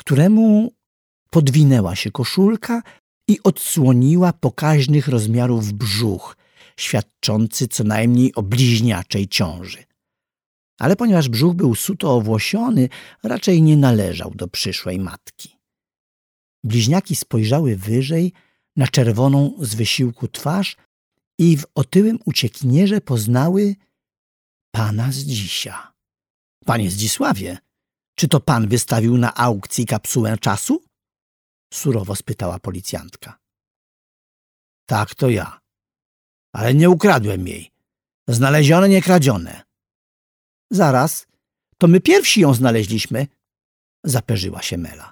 któremu podwinęła się koszulka i odsłoniła pokaźnych rozmiarów brzuch, świadczący co najmniej o bliźniaczej ciąży. Ale ponieważ brzuch był suto owłosiony, raczej nie należał do przyszłej matki. Bliźniaki spojrzały wyżej na czerwoną z wysiłku twarz i w otyłym uciekinierze poznały pana Zdzisia. Panie Zdzisławie, czy to pan wystawił na aukcji kapsułę czasu? Surowo spytała policjantka. Tak, to ja. Ale nie ukradłem jej. Znalezione, nie kradzione. Zaraz, to my pierwsi ją znaleźliśmy, zaperzyła się Mela.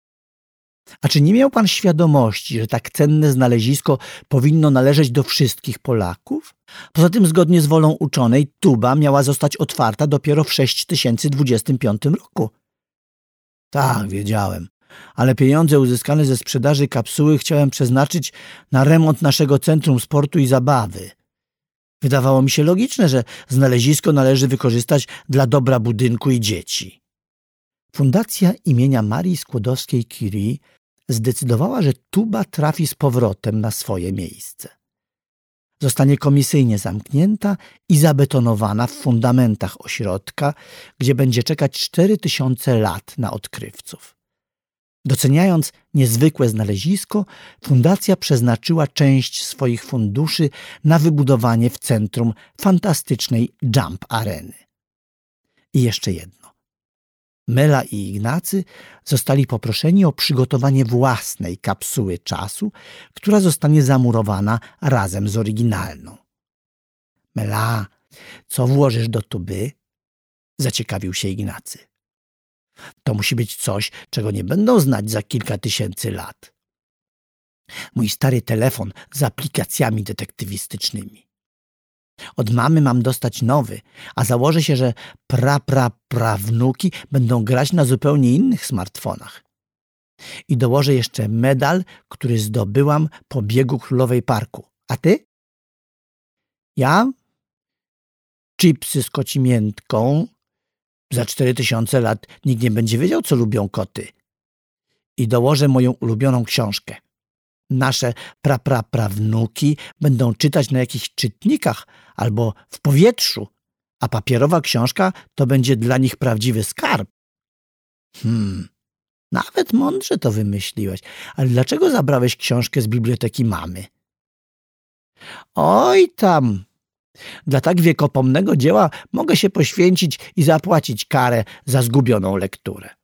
A czy nie miał pan świadomości, że tak cenne znalezisko powinno należeć do wszystkich Polaków? Poza tym, zgodnie z wolą uczonej, tuba miała zostać otwarta dopiero w 6025 roku. Tak, wiedziałem, ale pieniądze uzyskane ze sprzedaży kapsuły chciałem przeznaczyć na remont naszego Centrum Sportu i Zabawy. Wydawało mi się logiczne, że znalezisko należy wykorzystać dla dobra budynku i dzieci. Fundacja imienia Marii Skłodowskiej-Curie zdecydowała, że tuba trafi z powrotem na swoje miejsce. Zostanie komisyjnie zamknięta i zabetonowana w fundamentach ośrodka, gdzie będzie czekać 4000 lat na odkrywców. Doceniając niezwykłe znalezisko, fundacja przeznaczyła część swoich funduszy na wybudowanie w centrum fantastycznej Jump Areny. I jeszcze jedno. Mela i Ignacy zostali poproszeni o przygotowanie własnej kapsuły czasu, która zostanie zamurowana razem z oryginalną. Mela, co włożysz do tuby? Zaciekawił się Ignacy. To musi być coś, czego nie będą znać za kilka tysięcy lat. Mój stary telefon z aplikacjami detektywistycznymi. Od mamy mam dostać nowy, a założę się, że prawnuki będą grać na zupełnie innych smartfonach. I dołożę jeszcze medal, który zdobyłam po biegu Królowej Parku. A ty? Ja? Chipsy z kocimiętką. Za 4000 lat nikt nie będzie wiedział, co lubią koty. I dołożę moją ulubioną książkę. Nasze prawnuki będą czytać na jakichś czytnikach albo w powietrzu, a papierowa książka to będzie dla nich prawdziwy skarb. Nawet mądrze to wymyśliłeś, ale dlaczego zabrałeś książkę z biblioteki mamy? Oj tam! Dla tak wiekopomnego dzieła mogę się poświęcić i zapłacić karę za zgubioną lekturę.